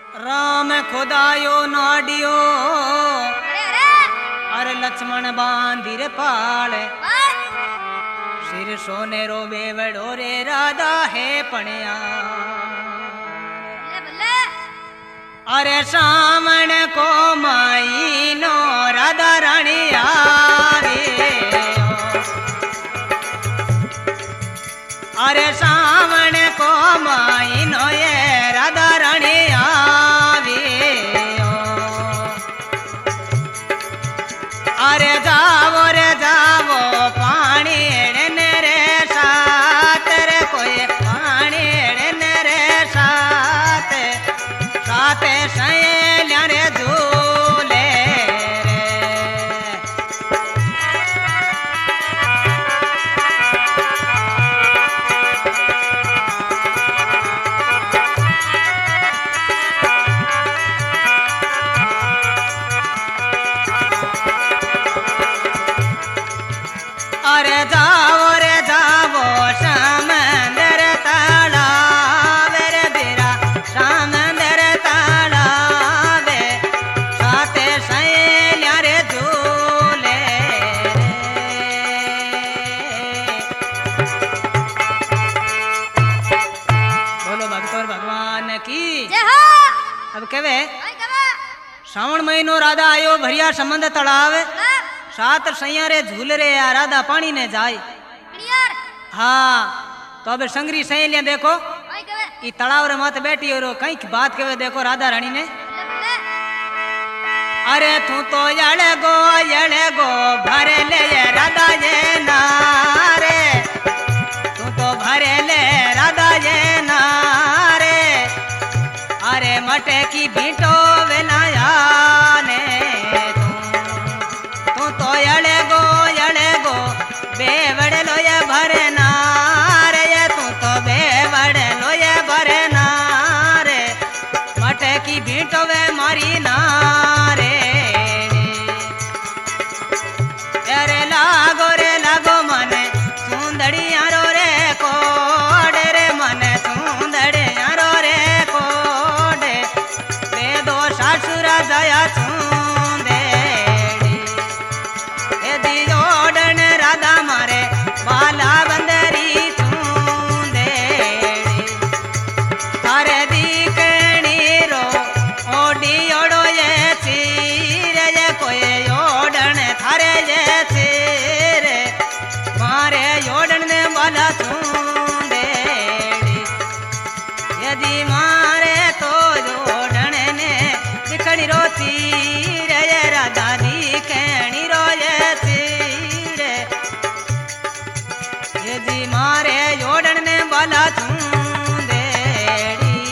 राम खुदायो नाडियो अरे लक्ष्मण बांधिर पाले सिर सोने रो बेवड़ो रे राधा है पणिया अरे सामण को माई नो राधा रानी आवे अरे सामण को माई नो ये राधा रानी आवे अरे जावो पानी एड़ने रे साथ रे कोई पानी एड़ने रे साथ साथ सहेलिया रे झूले अरे जावो समंदर तालाब रे तेरा समंदर तालाब साथे सहेलिया रे झूले बोलो भक्त और भगवान की अब कहवे श्रावण महीनो राधा आयो भरिया समंदर तालाब सात सैया रे झूल रे या राधा पानी ने जाए हाँ तो अब संगरी सहेलियां देखो ई तालाब रे माथे बैठी और कई बात कहे देखो राधा रानी ने अरे तू तो यड़े गो भरे ले ये राधा ये नारे तू तो भरे ले राधा ये नारे अरे मटे की भीटो वेलाया ने बेवड़ लोये भरे नारे ये तू तो बेवड़ लोये भरे नारे मटे की भीटो वे मारी नारे अरे लागो मने सुंदड़िया रो रे कोडे रे मने सुंदड़िया रो रे कोडे वे दो सासुरा जया बाला बंदरी चूंदेड़ी थारे दीकणी रो ओडी ओडो ये चीर ये कोई ओडन थारे ये चीर मारे ओडन ने बाला चूंदेड़ी यदि मारे तो ओडन ने दीकणी रो चीर ये राधा दीकणी रो ये जी मारे जोड़न ने बाला चूंदेड़ी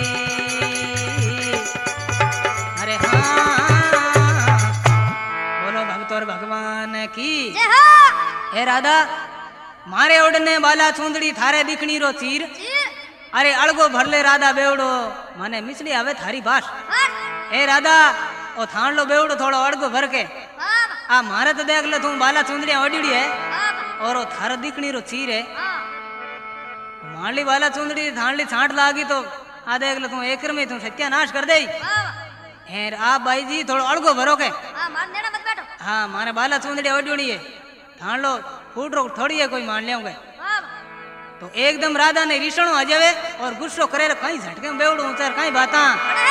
अरे हाँ बोलो भक्त और भगवान की हे राधा मारे ओढ़ने बाला चूंदड़ी थारे दिखनी रो चीर अरे अड़गो भरले राधा बेवड़ो माने मिसली आवे थारी बास हे राधा ओ थान लो बेवड़ो थोड़ो अड़गो भर के आ मारे तो देख ले तू बाला चूंदड़िया ओढ़ी है और वो थार दिखनी रो चीर है माली वाला चुंदड़ी थानली छांट लागी तो आ देख ले तू एक में तू सत्यानाश कर दे हेर आ भाई जी थोड़ा अड़गो भरो के हाँ मारे बाला चुंदड़ी ओढ़ी है थान लो फूट रो थोड़ी है कोई मान लिया तो एकदम राधा ने रिसणो आ जावे और गुस्सो करे कहीं झटके में बेवड़ो ऊंचार कहीं बाता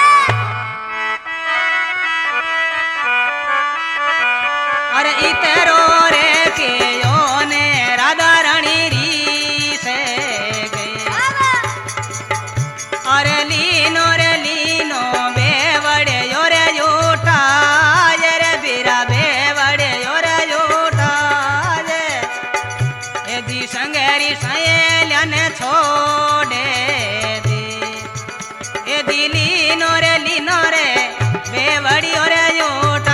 अरे इतरो रे के योने राधा रानी री से गई अरे लीनो बेवड़े योरे योटा रे बीरा बेवड़े योरे योटा ये दी संगेरी सहेलिया ने छोड़े दी ये दी लीनो रे बेवड़ी योरे योटा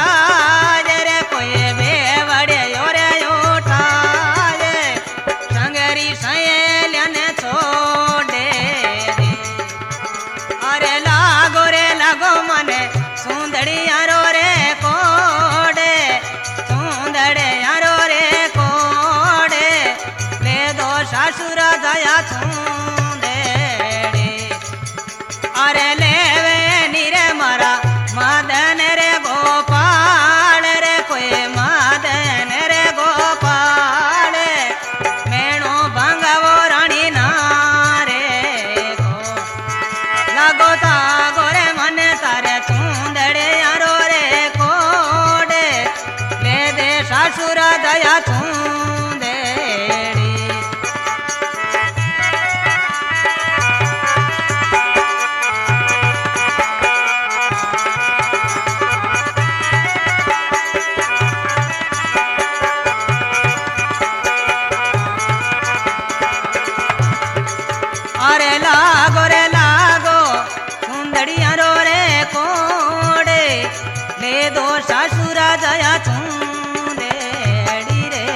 सुंदड़िया रो रे कोडे ले दो सासुरा दया छूंदेड़ी अरे ले लागो तागो रे मने तारे चूंदड़े यारो रे कोडे ले दे सासुर दया चूंदेड़ी अरे लागो रे लागो चूंदड़िया रो रे कोडे ले दो सासुर दया चूंदेड़ी रे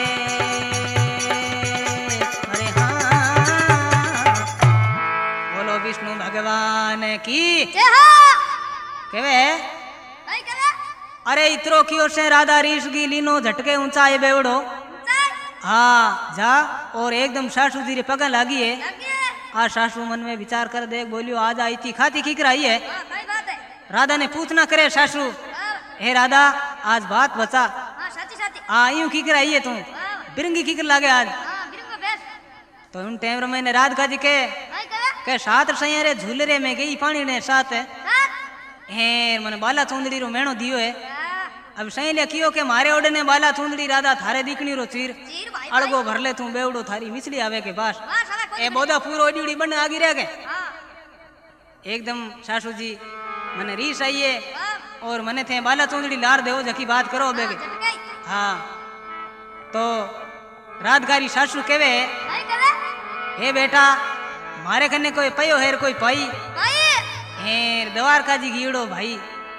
अरे हाँ बोलो विष्णु भगवान की केवे अरे इतरो कियो से राधा रीस की लीनो झटके ऊंचाई बेवड़ो हाँ जा और एकदम सासू जी रे पगा लागी है आ सासू मन में विचार कर देख बोलियो आज आई थी खाती खीकर आई है राधा ने पूछना करे सासू हे राधा आज बात बचा यूं खीकर आई है तू बिरंगी खीकर लागे आज तो उन टाइम मैंने राधिका जी के साथ सैरे झूलरे में गई पानी ने साथ हे मन बाला चूंदड़ी रो मेणो दियो है अब सही ले कियो के मारे ओडे ने बाला चूंदड़ी राधा थारे दीकनी रो चीर अड़गो भर ले तू बेवड़ो थारी मिसली आवे के पास ए बोदा पूरो ओडी बन आगी रह गए एकदम सासू जी मने रीस आई है और मने थे बाला चूंदड़ी लार देवो जकी बात करो बेगे हाँ तो रातगारी सासू केवे हे बेटा मारे कने कोई पयो हेर कोई पाई हेर द्वारका जी गीड़ो भाई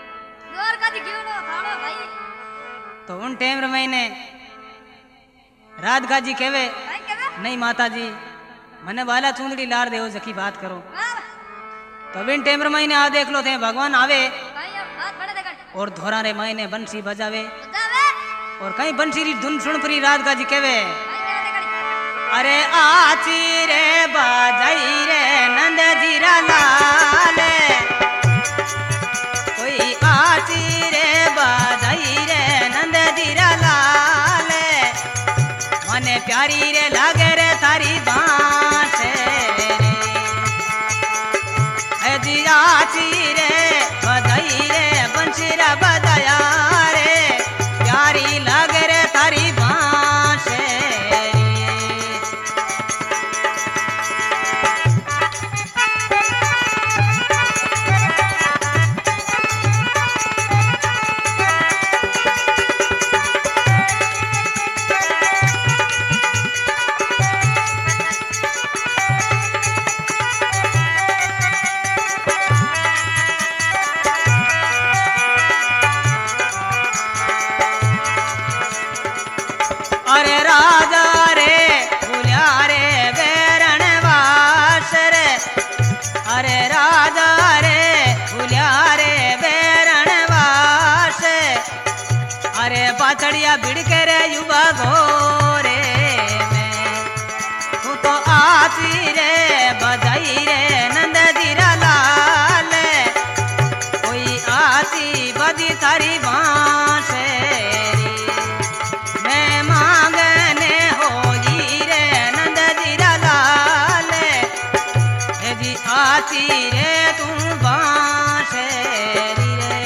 तो उन टाइम मैंने राधिका जी केवे नहीं माता जी मने बाला चूंदड़ी लार देव जकी बात करो तो बिन टाइम मैंने आ देख लो थे भगवान आवे और धोरा रे मैंने बंसी बजावे और कहीं बंसी री धुन सुन परी राधिका जी केवे अरे आची रे बाजाई रे नंद जीरा लाल कोई आची रे बाजाई रे नंद जीरा लाल मने प्यारी रे लागे रे थारी बांस रे जी आची रे बाजाई रे बंसी रा बजाया रे प्यारी लागे रे थारी बांस अरे राजा रे भूलिया रे बेरण वास रे अरे राजा रे भूलिया रे बेरण वास अरे पाचड़िया भिड़के रे युवा घोरे में तू तो आची रे बजाई रे नंद जीरा लाल कोई आची बदी थारी बांस आची रे तू बांसुरी रे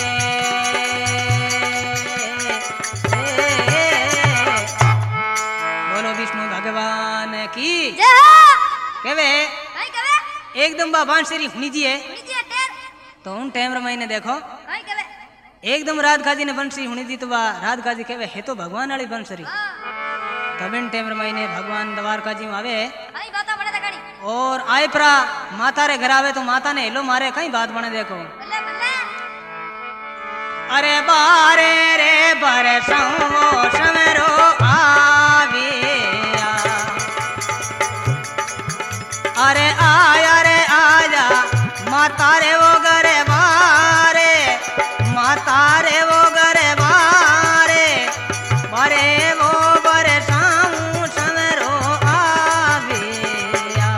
बोलो विष्णु भगवान की केवे एकदम बा बांसुरी हुनी जी है तो उन टाइम मैंने देखो एकदम राधिका जी ने बंसी हुनी जी तो बा राधिका जी केवे है तो भगवान वाली बंसुरी तब इन टाइम मैंने भगवान द्वारका जी में आवे और आए परा माता रे घर आवे तो माता ने हेलो मारे कहीं बात बने देखो अरे बारे रे बारे समरो आविया अरे आया रे आया माता रे वो गरे बारे माता रे वो गरे बारे बारे वो बरे समरो आविया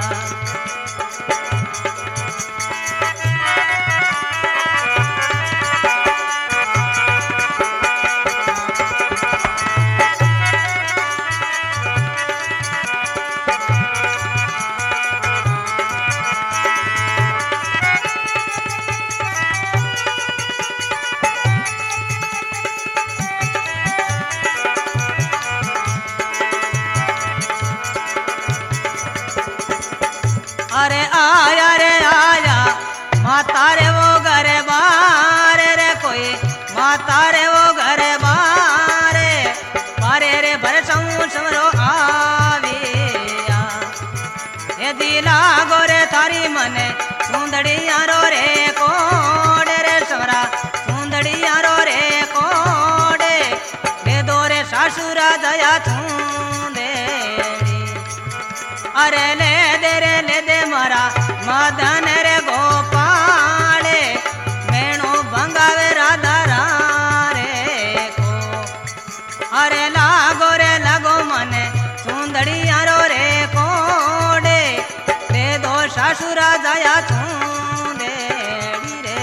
जाया चूंदेड़ी रे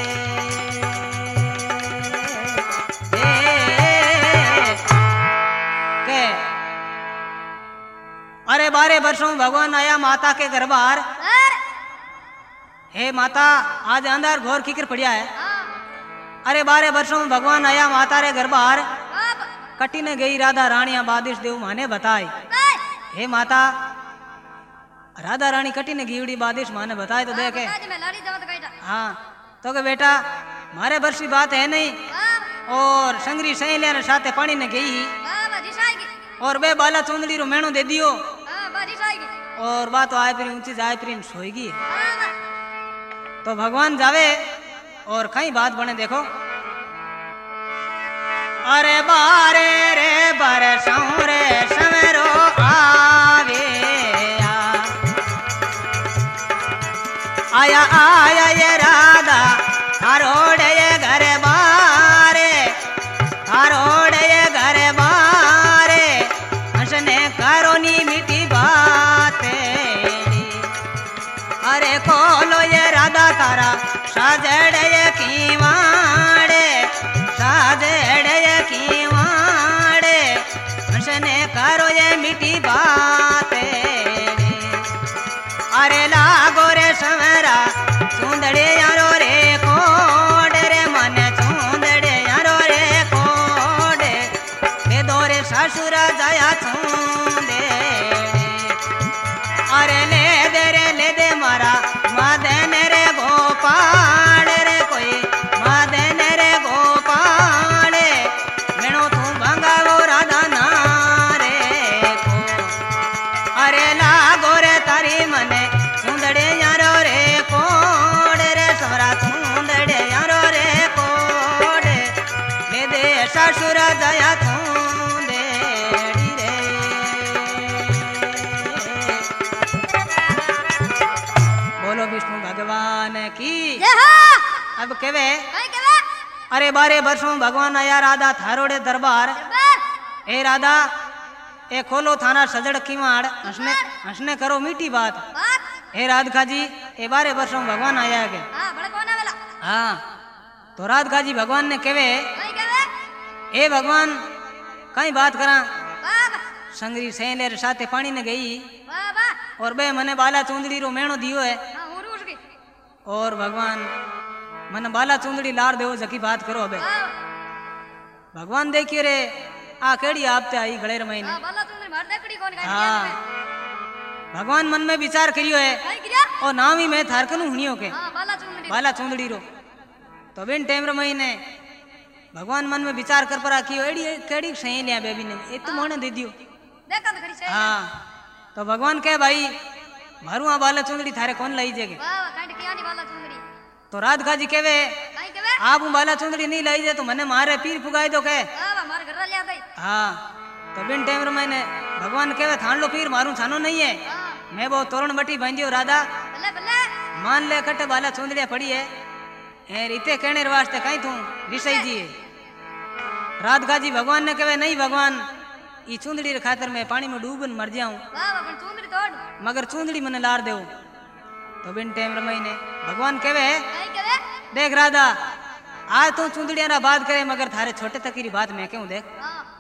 के अरे 12 वर्षों में भगवान आया माता के घर बाहर। हे माता आज अंदर घोर कीकर पड़िया है। अरे 12 वर्षों में भगवान आया माता रे घर बाहर। कटी ने गई राधा रानिया बादिश देव माने बताई। हे माता राधा रानी कटी ने गीवड़ी बादिश माने बताए तो देखे। हाँ तो के बेटा मारे वर्ष की बात है नहीं और संगरी सहेलिया ने साथे पानी ने गई और बे बाला चुंदड़ी रो मेणो दे दियो और बात आए फिर ऊंची जाए फिर सोएगी। तो भगवान जावे और कई बात बने देखो। अरे बारे रे बरसों रे समरो आवे आया आया ये राधा थारोड़े ये घर बारे थारोड़े ये घर बारे हंसने करो नी मीठी बातें। अरे कोलो ये राधा तारा साजड़े ये कीवाड़े साजड़े ये कीवाड़े हंसने करो ये मीठी बातें। अरे लागो रे समरा चूंदड़े यारो रे कोड रे मन चूंदड़े यारो रे कोड ले दो रे ससुर जाया चूंदे। अरे ले दे मारा मदन रे गोपाल रे कोई मदन रे गोपाल मेणो तू भंगावो राधा नारे को। अरे लागो रे तारी मने चूंदड़े यारो रे कोड रे समरा चूंदड़े यारो रे कोड ले दे ससुर जया चूंदेड़ी रे। बोलो विष्णु भगवान की। अब केवे अरे 12 वर्षों में भगवान आया राधा थारोड़े दरबार। ए राधा ए खोलो थाना सजड़ कीवाड़ हंसने करो मीठी बात। हे राधिका जी ए 12 वर्षों में भगवान आया के। हाँ तो राधिका जी भगवान ने केवे ए भगवान कई बात करा संगरी सहेले साथे पानी ने गई और बे मने बाला चूंदड़ी रो मेणो दियो है और भगवान मन बाला चूंदड़ी लार देवो जकी बात करो। अबे भगवान देखियो रे आ केड़ी आपते आई गलेर महीने। हाँ भगवान मन में विचार करियो है और नाम ही मैं थारकनु हुनियो के बाला चूंदड़ी रो। तो बिन टाइम रो महीने भगवान मन में विचार कर परा कियो एड़ी केड़ी सही लिया बेबी ने ए तो मोने दे दियो। हाँ तो भगवान कहे भाई मारू आ बाला चूंदड़ी थारे कौन लाई जेगे। तो राधिका जी केवे आप बाला चूंदड़ी नहीं लाई जे तो मने मारे पीर फुगाई दो के। हाँ तो बिन टाइम रो मैंने भगवान केवे थान लो पीर मारू छानो नहीं है मैं वो तोरण बटी बांधियो राधा मान ले कट बाला चूंदड़िया पड़ी है ए रीते कहने वास्ते कहीं तू विषय जी। राधिका जी भगवान ने कहे नहीं भगवान ई चूंदड़ी रे खातर मैं पानी में डूबन मर जाऊं मगर चूंदड़ी मने लार देव। तो बिन टाइम रमई ने भगवान कहे देख राधा आज तू चूंदड़िया रा बात करे मगर थारे छोटे तक की बात मैं क्यों देख।